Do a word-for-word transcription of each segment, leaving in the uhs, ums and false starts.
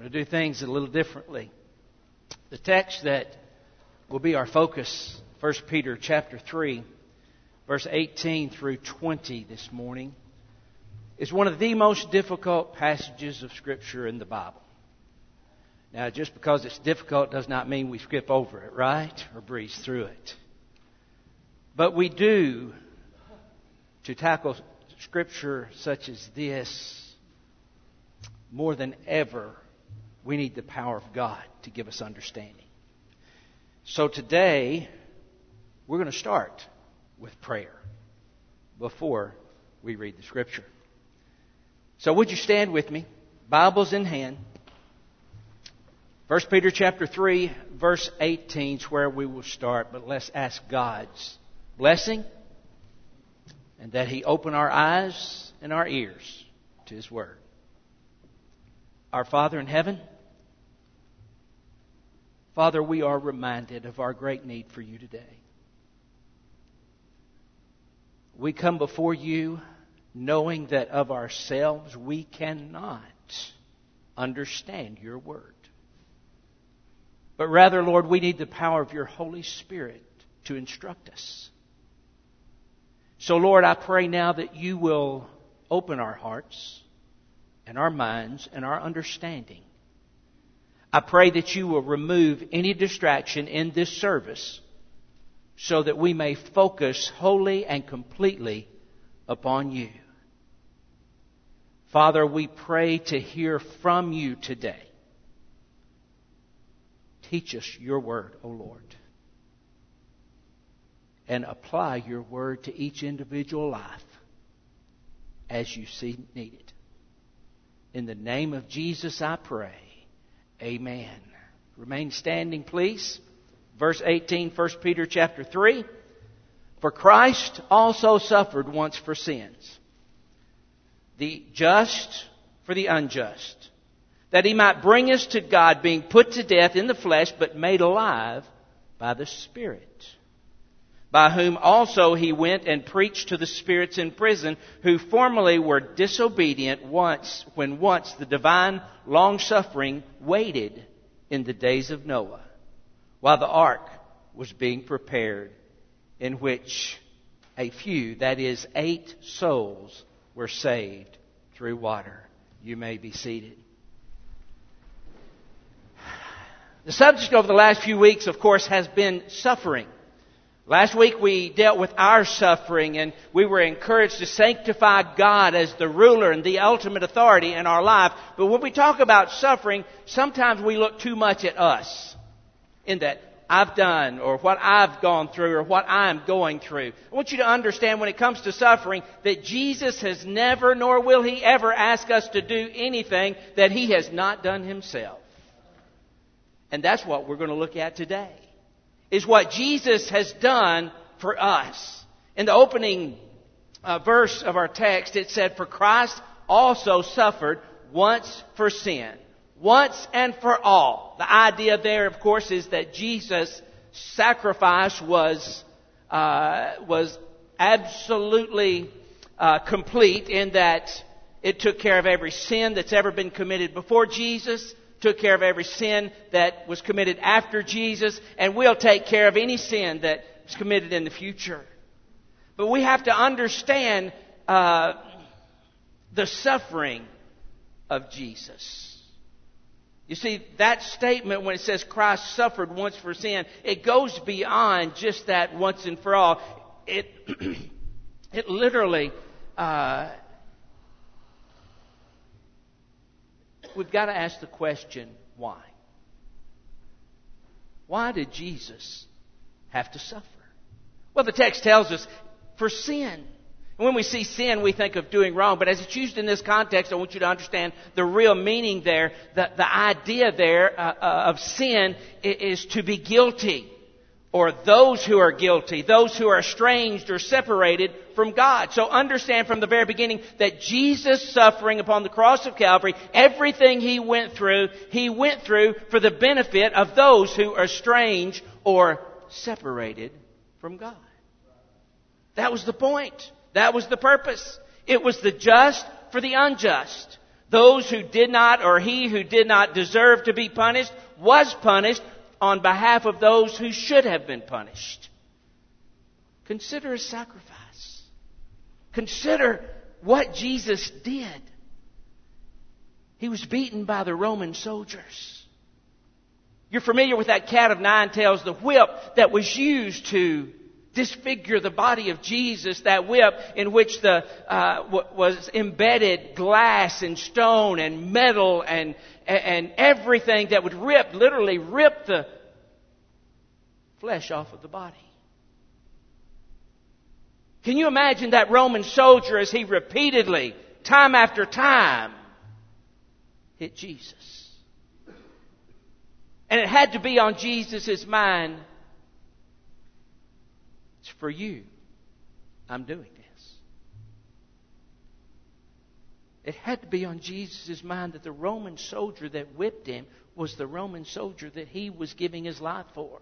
We're going to do things a little differently. The text that will be our focus, First Peter chapter three, verse eighteen through twenty this morning, is one of the most difficult passages of Scripture in the Bible. Now, just because it's difficult does not mean we skip over it, right? Or breeze through it. But we do, to tackle Scripture such as this, more than ever, we need the power of God to give us understanding. So today, we're going to start with prayer before we read the Scripture. So would you stand with me, Bibles in hand. First Peter chapter three, verse eighteen is where we will start, but let's ask God's blessing and that He open our eyes and our ears to His Word. Our Father in heaven, Father, we are reminded of our great need for You today. We come before You knowing that of ourselves we cannot understand Your Word. But rather, Lord, we need the power of Your Holy Spirit to instruct us. So, Lord, I pray now that You will open our hearts and our minds and our understanding. I pray that You will remove any distraction in this service so that we may focus wholly and completely upon You. Father, we pray to hear from You today. Teach us Your Word, O Lord, and apply Your Word to each individual life as You see needed. In the name of Jesus I pray. Amen. Remain standing, please. Verse eighteen, First Peter chapter three. For Christ also suffered once for sins, the just for the unjust, that He might bring us to God, being put to death in the flesh, but made alive by the Spirit, by whom also He went and preached to the spirits in prison, who formerly were disobedient once, when once the divine long-suffering waited in the days of Noah, while the ark was being prepared, in which a few, that is, eight souls, were saved through water. You may be seated. The subject over the last few weeks, of course, has been suffering. Last week we dealt with our suffering, and we were encouraged to sanctify God as the ruler and the ultimate authority in our life. But when we talk about suffering, sometimes we look too much at us, in that I've done, or what I've gone through, or what I'm going through. I want you to understand, when it comes to suffering, that Jesus has never, nor will He ever, ask us to do anything that He has not done Himself. And that's what we're going to look at today, is what Jesus has done for us. In the opening uh, verse of our text, it said, For Christ also suffered once for sin, once and for all. The idea there, of course, is that Jesus' sacrifice was uh, was absolutely uh, complete, in that it took care of every sin that's ever been committed before Jesus, took care of every sin that was committed after Jesus, and will take care of any sin that is committed in the future. But we have to understand uh, the suffering of Jesus. You see, that statement, when it says Christ suffered once for sin, it goes beyond just that once and for all. It, it literally... Uh, We've got to ask the question, why? Why did Jesus have to suffer? Well, the text tells us, for sin. And when we see sin, we think of doing wrong. But as it's used in this context, I want you to understand the real meaning there. The, the idea there uh, uh, of sin is to be guilty, or those who are guilty, those who are estranged or separated from God. So understand from the very beginning that Jesus' suffering upon the cross of Calvary, everything He went through, He went through for the benefit of those who are estranged or separated from God. That was the point. That was the purpose. It was the just for the unjust. Those who did not, or he who did not deserve to be punished, was punished on behalf of those who should have been punished. Consider His sacrifice. Consider what Jesus did. He was beaten by the Roman soldiers. You're familiar with that cat of nine tails, the whip that was used to disfigure the body of Jesus, that whip in which the uh, w- was embedded glass and stone and metal and and everything that would rip, literally rip the flesh off of the body. Can you imagine that Roman soldier as he repeatedly, time after time, hit Jesus? And it had to be on Jesus' mind. It's for you I'm doing this. It had to be on Jesus' mind that the Roman soldier that whipped him was the Roman soldier that he was giving his life for.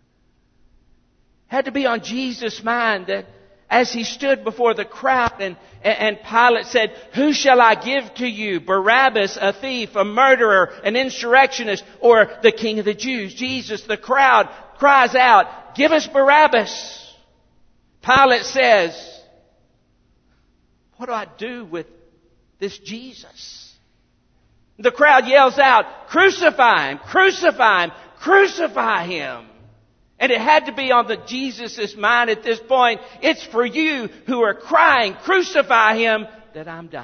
It had to be on Jesus' mind that as he stood before the crowd and, and Pilate said, "Who shall I give to you? Barabbas, a thief, a murderer, an insurrectionist, or the King of the Jews?" Jesus, the crowd, cries out, "Give us Barabbas." Pilate says, "What do I do with this Jesus?" The crowd yells out, "Crucify Him! Crucify Him! Crucify Him!" And it had to be on the Jesus' mind at this point. It's for you who are crying, "Crucify Him," that I'm dying.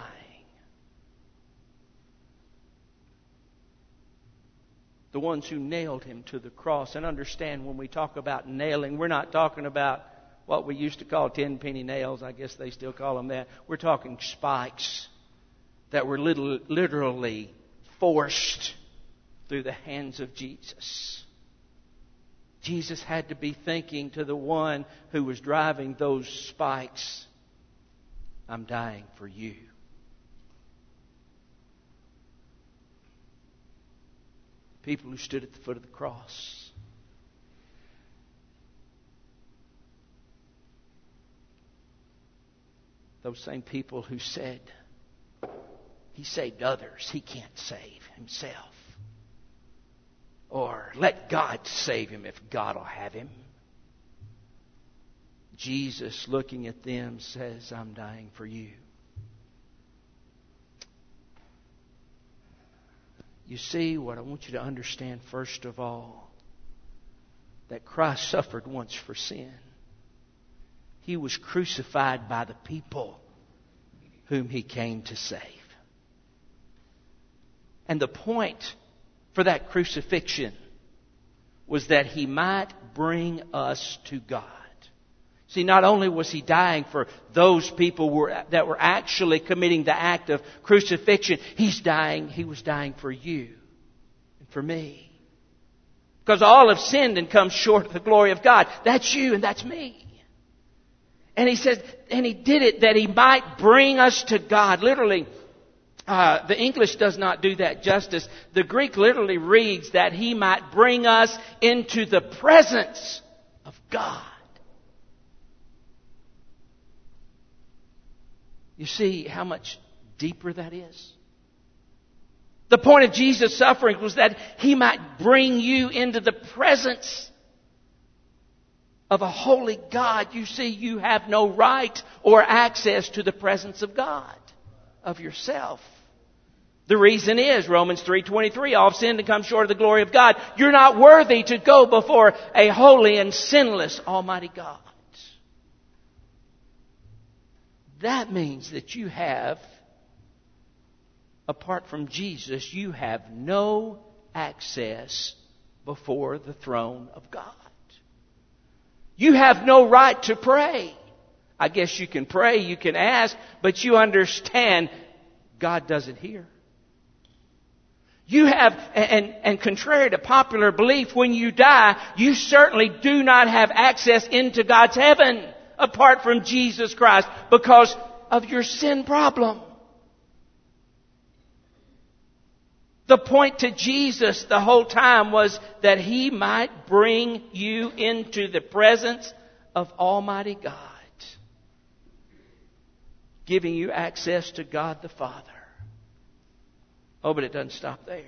The ones who nailed Him to the cross. And understand, when we talk about nailing, we're not talking about what we used to call ten-penny nails. I guess they still call them that. We're talking spikes that were little, literally forced through the hands of Jesus. Jesus had to be thinking to the one who was driving those spikes, "I'm dying for you." People who stood at the foot of the cross. Those same people who said, "He saved others, He can't save Himself." Or, "Let God save him if God will have him." Jesus, looking at them, says, "I'm dying for you." You see, what I want you to understand first of all, that Christ suffered once for sin. He was crucified by the people whom He came to save. And the point for that crucifixion was that He might bring us to God. See, not only was He dying for those people were, that were actually committing the act of crucifixion, He's dying, He was dying for you and for me. Because all have sinned and come short of the glory of God. That's you and that's me. And He says, and He did it that He might bring us to God. Literally, Uh, the English does not do that justice. The Greek literally reads that He might bring us into the presence of God. You see how much deeper that is? The point of Jesus' suffering was that He might bring you into the presence of a holy God. You see, you have no right or access to the presence of God, of yourself. The reason is Romans three twenty-three, "All have sinned and come short of the glory of God." You're not worthy to go before a holy and sinless Almighty God. That means that you have, apart from Jesus, you have no access before the throne of God. You have no right to pray. I guess you can pray, you can ask, but you understand God doesn't hear. You have, and, and contrary to popular belief, when you die, you certainly do not have access into God's heaven apart from Jesus Christ because of your sin problem. The point to Jesus the whole time was that He might bring you into the presence of Almighty God, giving you access to God the Father. Oh, but it doesn't stop there.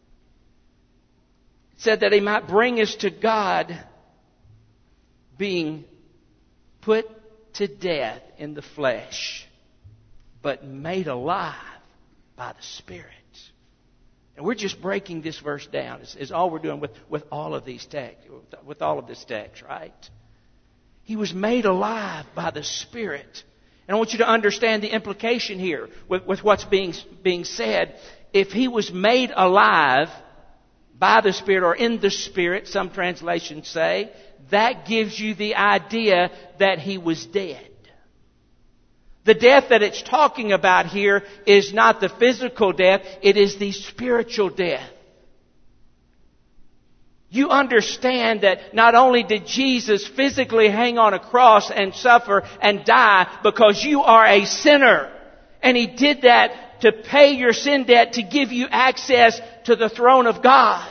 It said that He might bring us to God, being put to death in the flesh, but made alive by the Spirit. And we're just breaking this verse down. Is, is all we're doing with, with all of these texts, with all of this text, right? He was made alive by the Spirit. And I want you to understand the implication here with, with what's being, being said. If He was made alive by the Spirit or in the Spirit, some translations say, that gives you the idea that He was dead. The death that it's talking about here is not the physical death, it is the spiritual death. You understand that not only did Jesus physically hang on a cross and suffer and die because you are a sinner, and He did that to pay your sin debt, to give you access to the throne of God.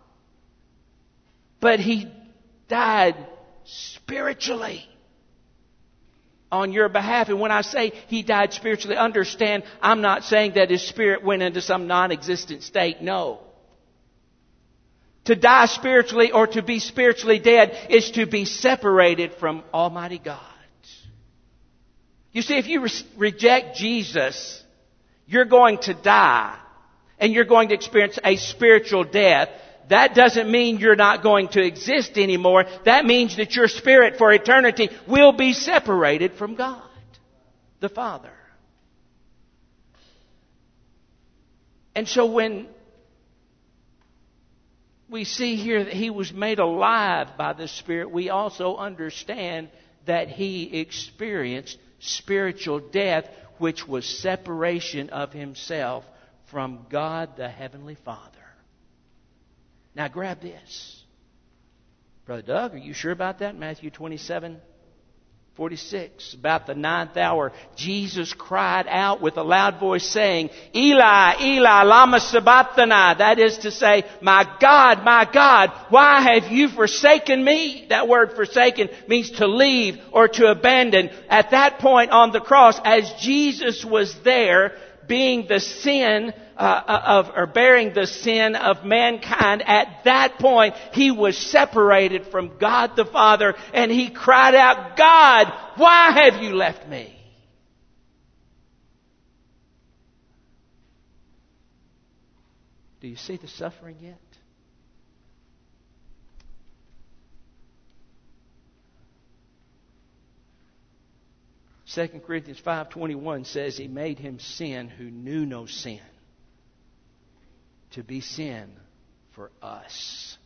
But He died spiritually on your behalf. And when I say He died spiritually, understand, I'm not saying that His spirit went into some non-existent state. No. To die spiritually or to be spiritually dead is to be separated from Almighty God. You see, if you re- reject Jesus, you're going to die and you're going to experience a spiritual death. That doesn't mean you're not going to exist anymore. That means that your spirit for eternity will be separated from God, the Father. And so when we see here that He was made alive by the Spirit, we also understand that He experienced spiritual death, which was separation of Himself from God the Heavenly Father. Now grab this. Brother Doug, are you sure about that? Matthew twenty-seven, forty-six. About the ninth hour, Jesus cried out with a loud voice saying, Eli, Eli, lama sabachthani. That is to say, my God, my God, why have you forsaken me? That word forsaken means to leave or to abandon. At that point on the cross, as Jesus was there, being the sin uh, of, or bearing the sin of mankind, at that point, He was separated from God the Father, and He cried out, God, why have you left me? Do you see the suffering yet? Second Corinthians five twenty-one says He made Him sin who knew no sin, to be sin for us.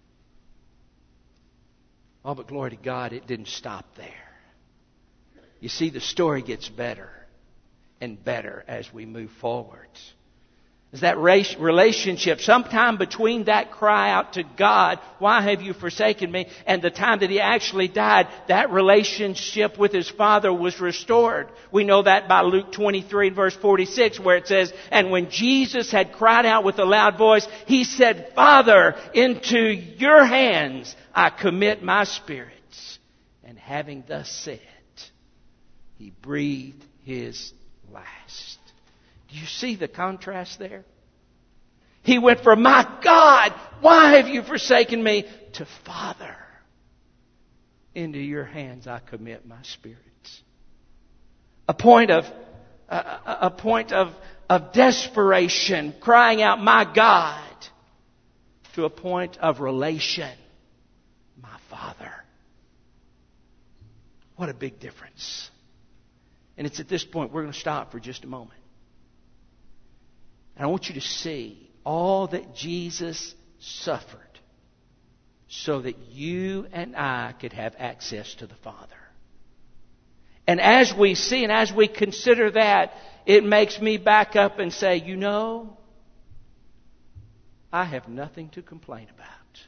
Oh, but glory to God, it didn't stop there. You see, the story gets better and better as we move forward. Is that relationship, sometime between that cry out to God, why have you forsaken me, and the time that He actually died, that relationship with His Father was restored. We know that by Luke twenty-three verse forty-six, where it says, and when Jesus had cried out with a loud voice, He said, Father, into your hands I commit my spirit. And having thus said, He breathed His last. Do you see the contrast there? He went from, my God, why have you forsaken me, to Father, into your hands I commit my spirit. A point of, a, a point of, of desperation, crying out, my God, to a point of relation, my Father. What a big difference. And it's at this point we're going to stop for just a moment. And I want you to see all that Jesus suffered so that you and I could have access to the Father. And as we see and as we consider that, it makes me back up and say, you know, I have nothing to complain about.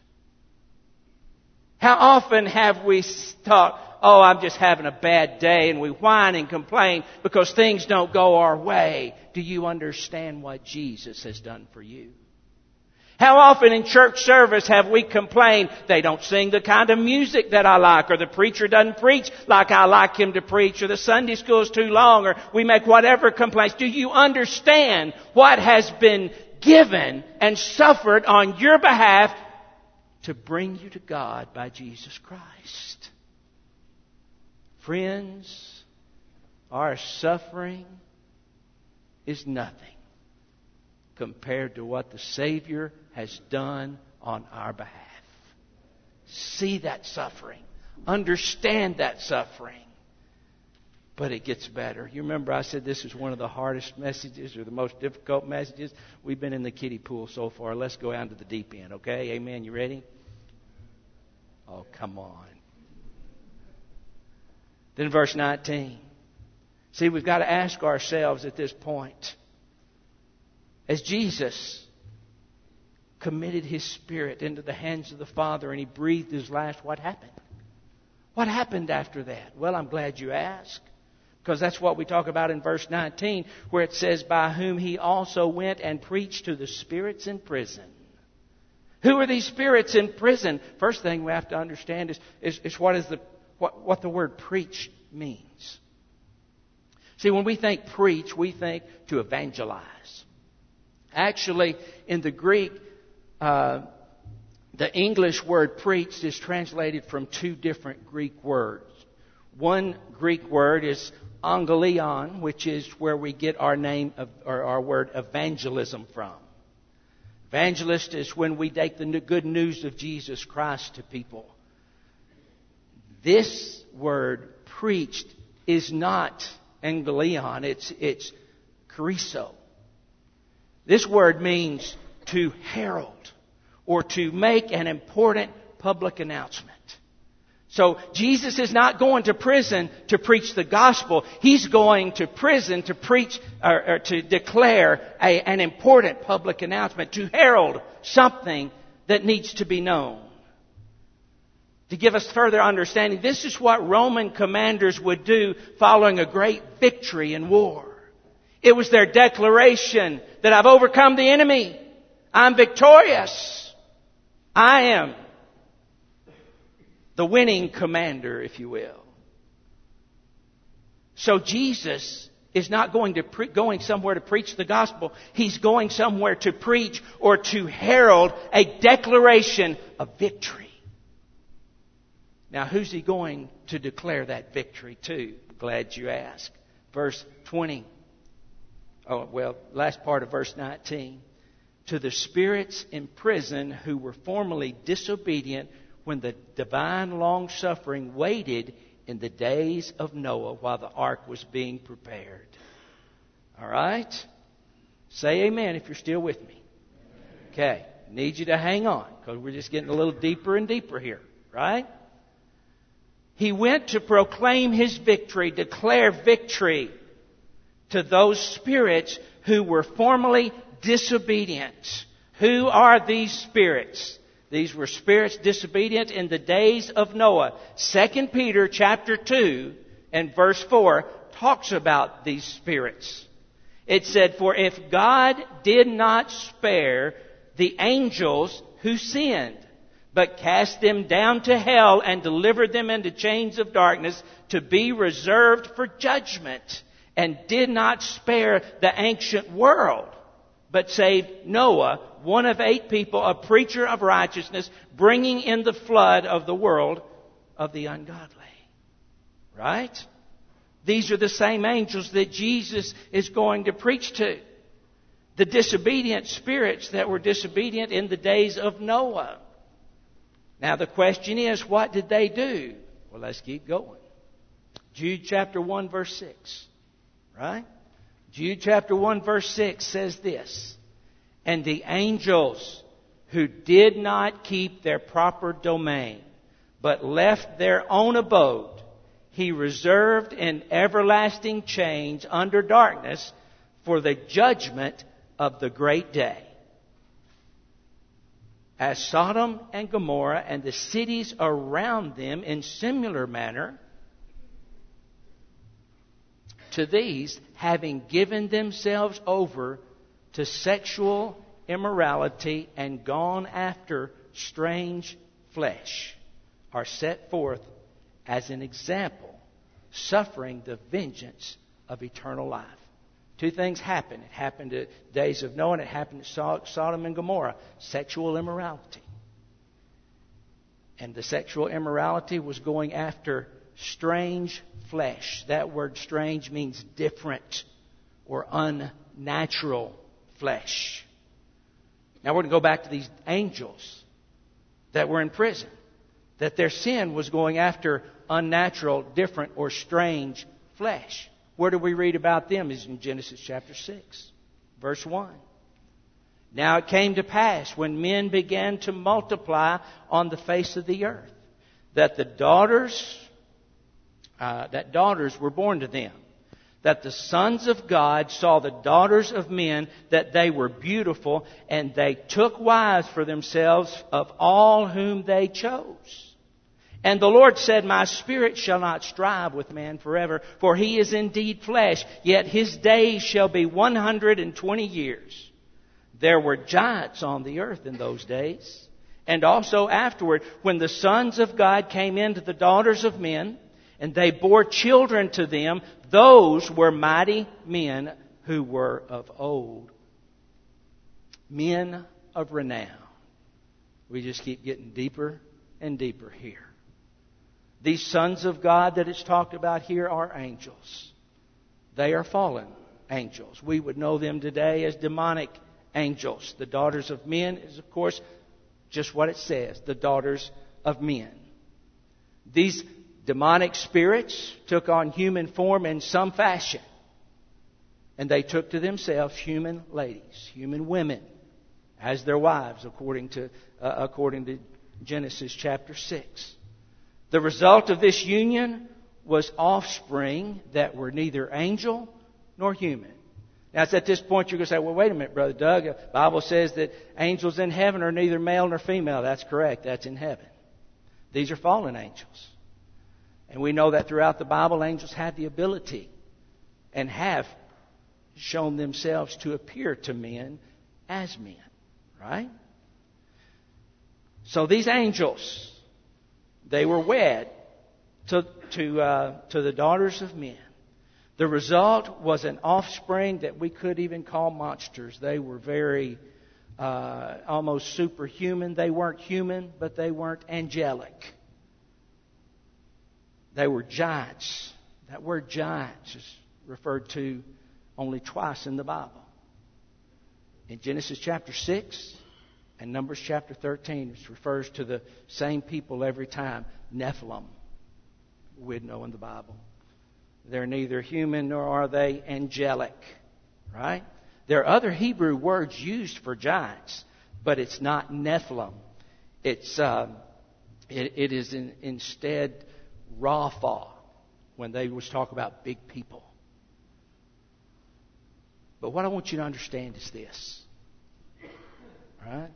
How often have we thought, oh, I'm just having a bad day, and we whine and complain because things don't go our way. Do you understand what Jesus has done for you? How often in church service have we complained, they don't sing the kind of music that I like, or the preacher doesn't preach like I like him to preach, or the Sunday school is too long, or we make whatever complaints. Do you understand what has been given and suffered on your behalf to bring you to God by Jesus Christ. Friends, our suffering is nothing compared to what the Savior has done on our behalf. See that suffering. Understand that suffering. But it gets better. You remember I said this is one of the hardest messages or the most difficult messages. We've been in the kiddie pool so far. Let's go out to the deep end, okay? Amen. You ready? Oh, come on. Then verse nineteen. See, we've got to ask ourselves at this point, as Jesus committed His Spirit into the hands of the Father and He breathed His last, what happened? What happened after that? Well, I'm glad you asked. Because that's what we talk about in verse nineteen, where it says, by whom He also went and preached to the spirits in prison. Who are these spirits in prison? First thing we have to understand is, is, is what, is the, what, what the word preach means. See, when we think preach, we think to evangelize. Actually, in the Greek, uh, the English word preached is translated from two different Greek words. One Greek word is angelion, which is where we get our name of, or our word evangelism from. Evangelist is when we take the good news of Jesus Christ to people. This word preached is not angelion, it's it's chorizo. This word means to herald or to make an important public announcement. So Jesus is not going to prison to preach the gospel. He's going to prison to preach or, or to declare a, an important public announcement, to herald something that needs to be known. To give us further understanding, this is what Roman commanders would do following a great victory in war. It was their declaration that I've overcome the enemy. I'm victorious. I am the winning commander, if you will. So Jesus is not going to pre- going somewhere to preach the gospel. He's going somewhere to preach or to herald a declaration of victory. Now, who's he going to declare that victory to? Glad you asked. Verse twenty. Oh, well, last part of verse nineteen. To the spirits in prison who were formerly disobedient when the divine long-suffering waited in the days of Noah while the ark was being prepared. All right? Say amen if you're still with me. Okay. Need you to hang on because we're just getting a little deeper and deeper here. Right? He went to proclaim His victory, declare victory to those spirits who were formerly disobedient. Who are these spirits? These were spirits disobedient in the days of Noah. Second Peter chapter two and verse four talks about these spirits. It said, for if God did not spare the angels who sinned, but cast them down to hell and delivered them into chains of darkness to be reserved for judgment, and did not spare the ancient world, but saved Noah, one of eight people, a preacher of righteousness, bringing in the flood of the world of the ungodly. Right? These are the same angels that Jesus is going to preach to. The disobedient spirits that were disobedient in the days of Noah. Now the question is, what did they do? Well, let's keep going. Jude chapter one verse six. Right? Jude chapter one verse six says this. And the angels who did not keep their proper domain, but left their own abode, He reserved in everlasting chains under darkness for the judgment of the great day. As Sodom and Gomorrah and the cities around them in similar manner, to these, having given themselves over to sexual immorality and gone after strange flesh, are set forth as an example, suffering the vengeance of eternal life. Two things happened. It happened in the days of Noah, and it happened at Sodom and Gomorrah. Sexual immorality. And the sexual immorality was going after strange flesh. That word strange means different or unnatural flesh. Now we're going to go back to these angels that were in prison. That their sin was going after unnatural, different, or strange flesh. Where do we read about them? Is in Genesis chapter six, verse one. Now it came to pass when men began to multiply on the face of the earth, that the daughters, uh, that daughters were born to them. That the sons of God saw the daughters of men, that they were beautiful, and they took wives for themselves of all whom they chose. And the Lord said, My spirit shall not strive with man forever, for he is indeed flesh, yet his days shall be one hundred and twenty years. There were giants on the earth in those days, and also afterward, when the sons of God came in to the daughters of men, and they bore children to them, those were mighty men who were of old, men of renown. We just keep getting deeper and deeper here. These sons of God that it's talked about here are angels. They are fallen angels. We would know them today as demonic angels. The daughters of men is, of course, just what it says, the daughters of men. These demonic spirits took on human form in some fashion. And they took to themselves human ladies, human women, as their wives, according to, uh, according to Genesis chapter six. The result of this union was offspring that were neither angel nor human. Now, it's at this point you're going to say, well, wait a minute, Brother Doug. The Bible says that angels in heaven are neither male nor female. That's correct. That's in heaven. These are fallen angels. And we know that throughout the Bible, angels have the ability and have shown themselves to appear to men as men. Right? So these angels, they were wed to to uh, to the daughters of men. The result was an offspring that we could even call monsters. They were very uh, almost superhuman. They weren't human, but they weren't angelic. They were giants. That word giants is referred to only twice in the Bible. In Genesis chapter six and Numbers chapter thirteen, it refers to the same people every time. Nephilim, we'd know in the Bible. They're neither human nor are they angelic. Right? There are other Hebrew words used for giants, but it's not Nephilim. It's uh, it, it is in, instead Rapha, when they was talk about big people. But what I want you to understand is this. Right?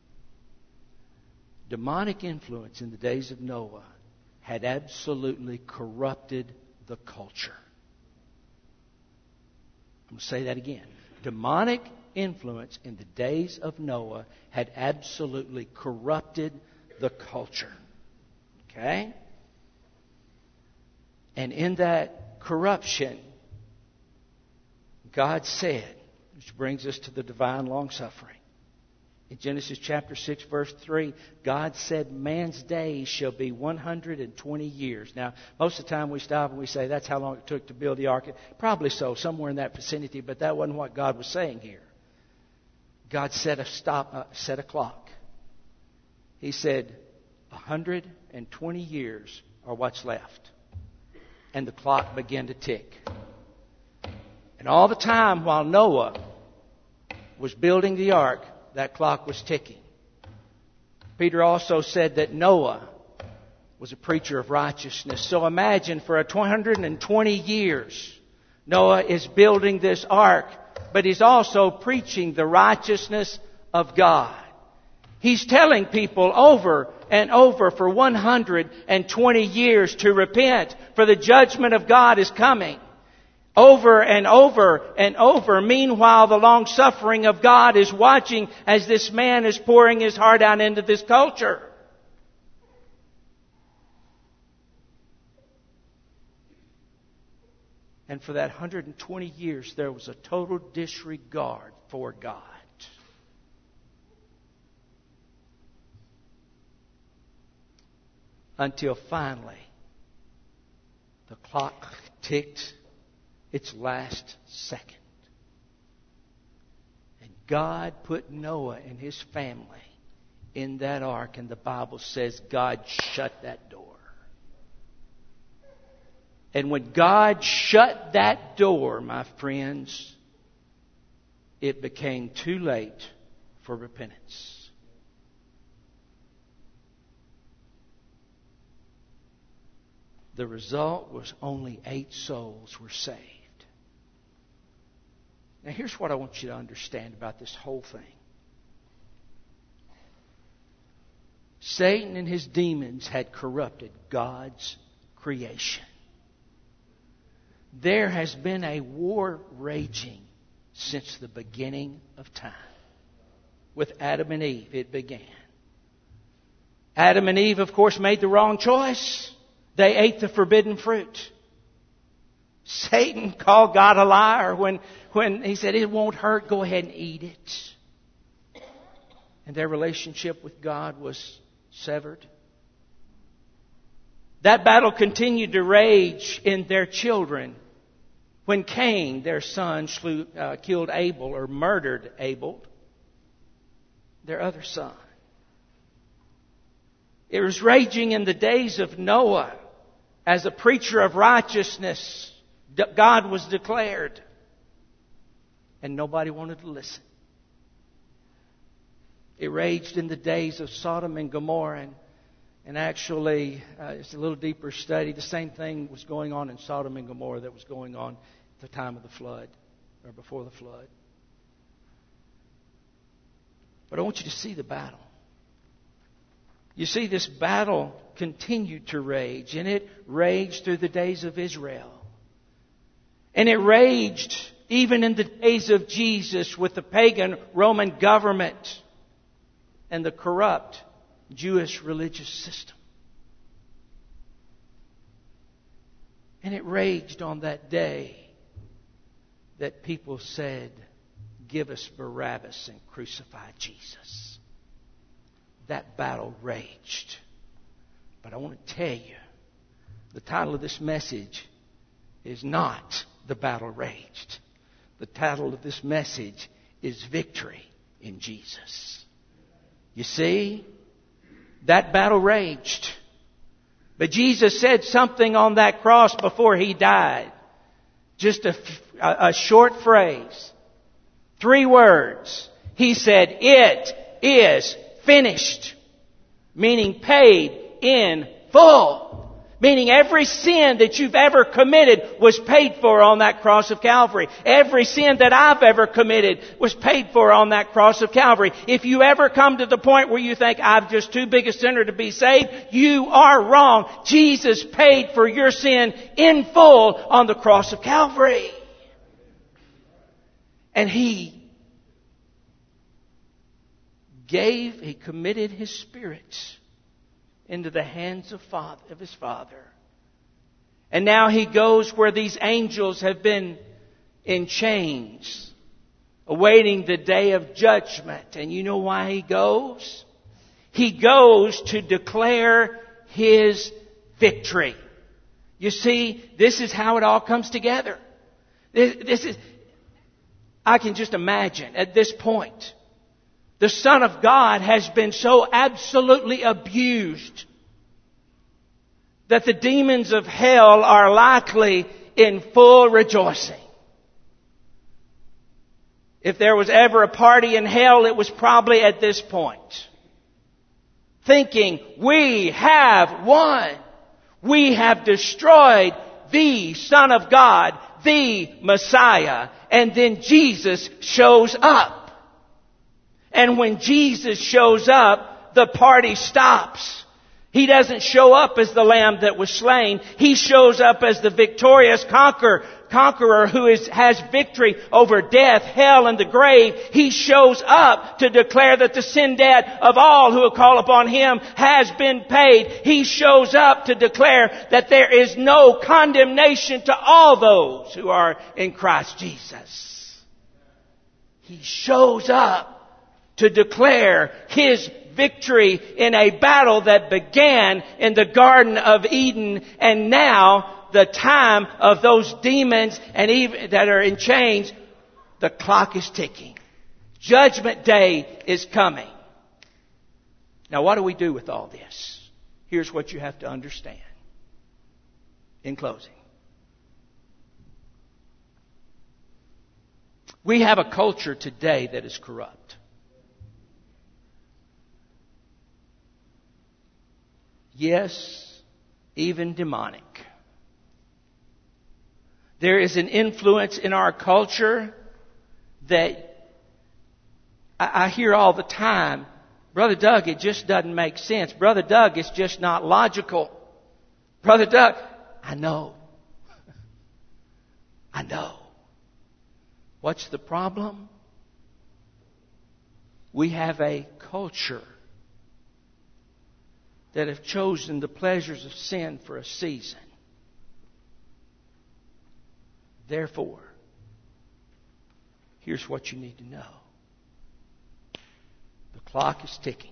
Demonic influence in the days of Noah had absolutely corrupted the culture. I'm going to say that again. Demonic influence in the days of Noah had absolutely corrupted the culture. Okay? And in that corruption, God said, which brings us to the divine long-suffering. In Genesis chapter six, verse three, God said, man's days shall be one hundred twenty years. Now, most of the time we stop and we say, that's how long it took to build the ark. Probably so, somewhere in that vicinity, but that wasn't what God was saying here. God set a stop, uh, set a clock. He said, one hundred twenty years are what's left. And the clock began to tick. And all the time while Noah was building the ark, that clock was ticking. Peter also said that Noah was a preacher of righteousness. So imagine for one hundred twenty years, Noah is building this ark, but he's also preaching the righteousness of God. He's telling people over and over for one hundred twenty years to repent, for the judgment of God is coming. Over and over and over. Meanwhile, the long suffering of God is watching as this man is pouring his heart out into this culture. And for that one hundred twenty years, there was a total disregard for God. Until finally, the clock ticked its last second. And God put Noah and his family in that ark, and the Bible says God shut that door. And when God shut that door, my friends, it became too late for repentance. The result was only eight souls were saved. Now here's what I want you to understand about this whole thing. Satan and his demons had corrupted God's creation. There has been a war raging since the beginning of time. With Adam and Eve, it began. Adam and Eve, of course, made the wrong choice. They ate the forbidden fruit. Satan called God a liar when, when he said, it won't hurt, go ahead and eat it. And their relationship with God was severed. That battle continued to rage in their children when Cain, their son, slew, uh, killed Abel or murdered Abel, their other son. It was raging in the days of Noah. As a preacher of righteousness, God was declared. And nobody wanted to listen. It raged in the days of Sodom and Gomorrah. And, and actually, uh, it's a little deeper study. The same thing was going on in Sodom and Gomorrah that was going on at the time of the flood, or before the flood. But I want you to see the battle. You see, this battle continued to rage, and it raged through the days of Israel. And it raged even in the days of Jesus with the pagan Roman government and the corrupt Jewish religious system. And it raged on that day that people said, give us Barabbas and crucify Jesus. That battle raged. But I want to tell you, the title of this message is not The Battle Raged. The title of this message is Victory in Jesus. You see, that battle raged. But Jesus said something on that cross before He died. Just a, a, a short phrase. Three words. He said, it is finished. Meaning paid in full. Meaning every sin that you've ever committed was paid for on that cross of Calvary. Every sin that I've ever committed was paid for on that cross of Calvary. If you ever come to the point where you think, I'm just too big a sinner to be saved, you are wrong. Jesus paid for your sin in full on the cross of Calvary. And He gave, He committed His Spirit into the hands of, father, of His Father. And now He goes where these angels have been in chains, awaiting the day of judgment. And you know why He goes? He goes to declare His victory. You see, this is how it all comes together. This, this is, I can just imagine at this point, the Son of God has been so absolutely abused that the demons of hell are likely in full rejoicing. If there was ever a party in hell, it was probably at this point. Thinking, we have won. We have destroyed the Son of God, the Messiah. And then Jesus shows up. And when Jesus shows up, the party stops. He doesn't show up as the lamb that was slain. He shows up as the victorious conqueror, conqueror who is, has victory over death, hell, and the grave. He shows up to declare that the sin debt of all who call upon Him has been paid. He shows up to declare that there is no condemnation to all those who are in Christ Jesus. He shows up to declare His victory in a battle that began in the Garden of Eden, and now the time of those demons and even that are in chains, the clock is ticking. Judgment Day is coming. Now, what do we do with all this? Here's what you have to understand. In closing, we have a culture today that is corrupt. Yes, even demonic. There is an influence in our culture that I, I hear all the time, Brother Doug, it just doesn't make sense. Brother Doug, it's just not logical. Brother Doug, I know. I know. What's the problem? We have a culture that have chosen the pleasures of sin for a season. Therefore, here's what you need to know. The clock is ticking.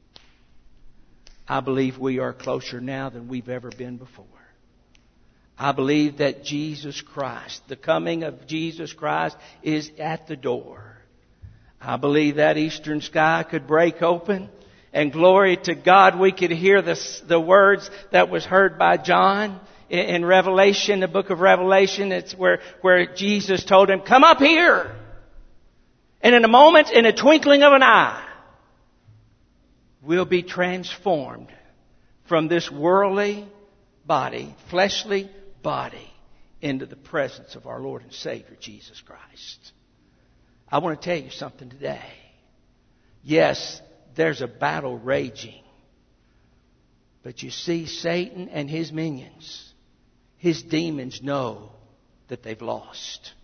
I believe we are closer now than we've ever been before. I believe that Jesus Christ, the coming of Jesus Christ, is at the door. I believe that eastern sky could break open, and glory to God, we could hear the, the words that was heard by John in, in Revelation, the book of Revelation. It's where, where Jesus told him, come up here. And in a moment, in a twinkling of an eye, we'll be transformed from this worldly body, fleshly body, into the presence of our Lord and Savior, Jesus Christ. I want to tell you something today. Yes, there's a battle raging. But you see, Satan and his minions, his demons know that they've lost.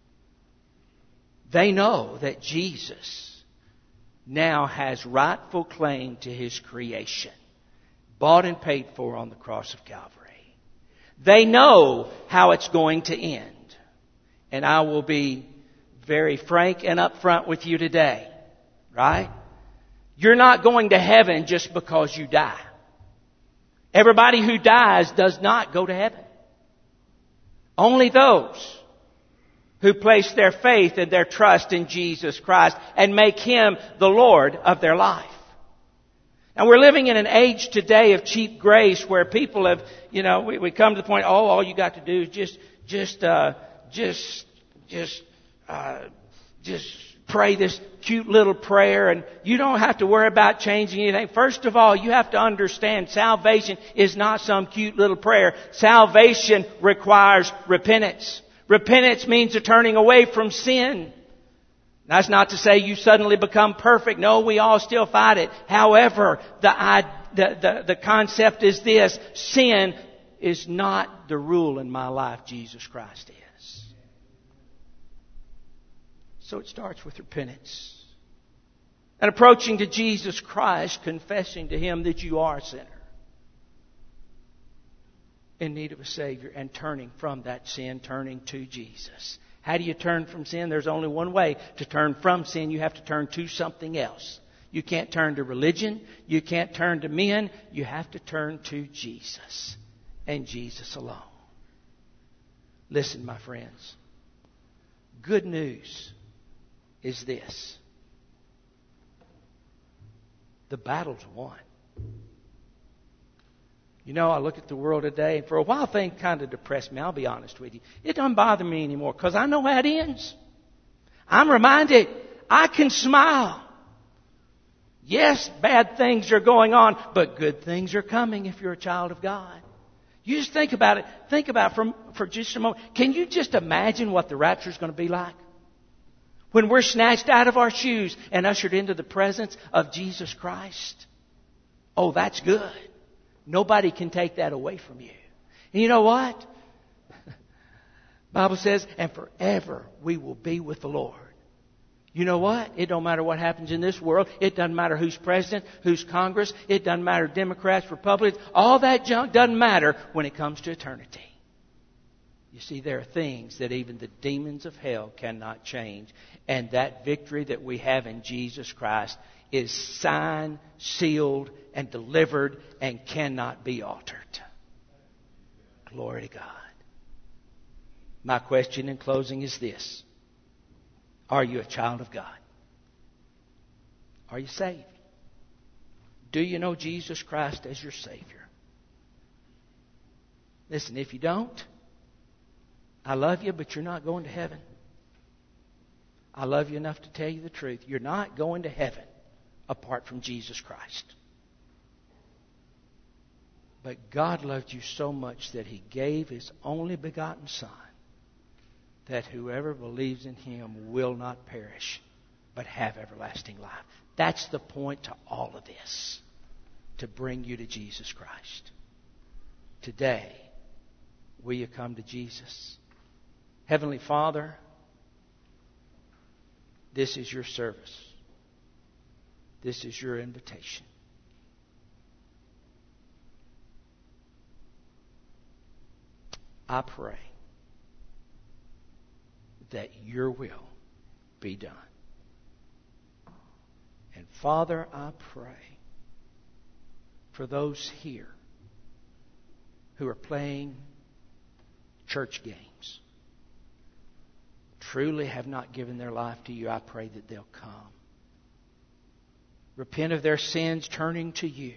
They know that Jesus now has rightful claim to His creation, bought and paid for on the cross of Calvary. They know how it's going to end. And I will be very frank and upfront with you today. Right? You're not going to heaven just because you die. Everybody who dies does not go to heaven. Only those who place their faith and their trust in Jesus Christ and make Him the Lord of their life. And we're living in an age today of cheap grace where people have, you know, we, we come to the point, oh, all you got to do is just, just, uh, just, just, uh, just pray this cute little prayer and you don't have to worry about changing anything. First of all, you have to understand salvation is not some cute little prayer. Salvation requires repentance. Repentance means a turning away from sin. That's not to say you suddenly become perfect. No, we all still fight it. However, the, the, the, the concept is this. Sin is not the rule in my life. Jesus Christ is. So it starts with repentance. And approaching to Jesus Christ, confessing to Him that you are a sinner in need of a Savior, and turning from that sin, turning to Jesus. How do you turn from sin? There's only one way to turn from sin. You have to turn to something else. You can't turn to religion. You can't turn to men. You have to turn to Jesus and Jesus alone. Listen, my friends. Good news is this. The battle's won. You know, I look at the world today, and for a while things kind of depressed me. I'll be honest with you. It doesn't bother me anymore because I know how it ends. I'm reminded I can smile. Yes, bad things are going on, but good things are coming if you're a child of God. You just think about it. Think about it from, for just a moment. Can you just imagine what the rapture is going to be like? When we're snatched out of our shoes and ushered into the presence of Jesus Christ. Oh, that's good. Nobody can take that away from you. And you know what? Bible says, and forever we will be with the Lord. You know what? It don't matter what happens in this world. It doesn't matter who's president, who's Congress. It doesn't matter Democrats, Republicans. All that junk doesn't matter when it comes to eternity. You see, there are things that even the demons of hell cannot change. And that victory that we have in Jesus Christ is signed, sealed, and delivered and cannot be altered. Glory to God. My question in closing is this. Are you a child of God? Are you saved? Do you know Jesus Christ as your Savior? Listen, if you don't, I love you, but you're not going to heaven. I love you enough to tell you the truth. You're not going to heaven apart from Jesus Christ. But God loved you so much that He gave His only begotten Son, that whoever believes in Him will not perish, but have everlasting life. That's the point to all of this, to bring you to Jesus Christ. Today, will you come to Jesus? Heavenly Father, this is your service. This is your invitation. I pray that your will be done. And Father, I pray for those here who are playing church games, truly have not given their life to you. I pray that they'll come, repent of their sins, turning to you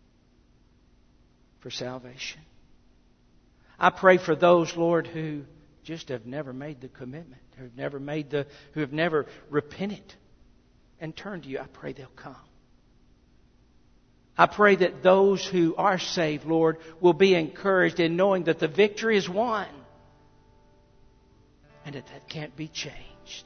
for salvation. I pray for those, Lord, who just have never made the commitment, who have never made the, who have never repented and turned to you. I pray they'll come. I pray that those who are saved, Lord, will be encouraged in knowing that the victory is won and that that can't be changed.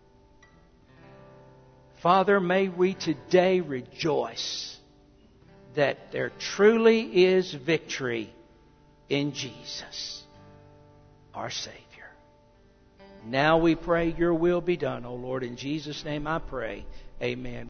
Father, may we today rejoice that there truly is victory in Jesus, our Savior. Now we pray your will be done, O Lord. In Jesus' name I pray. Amen.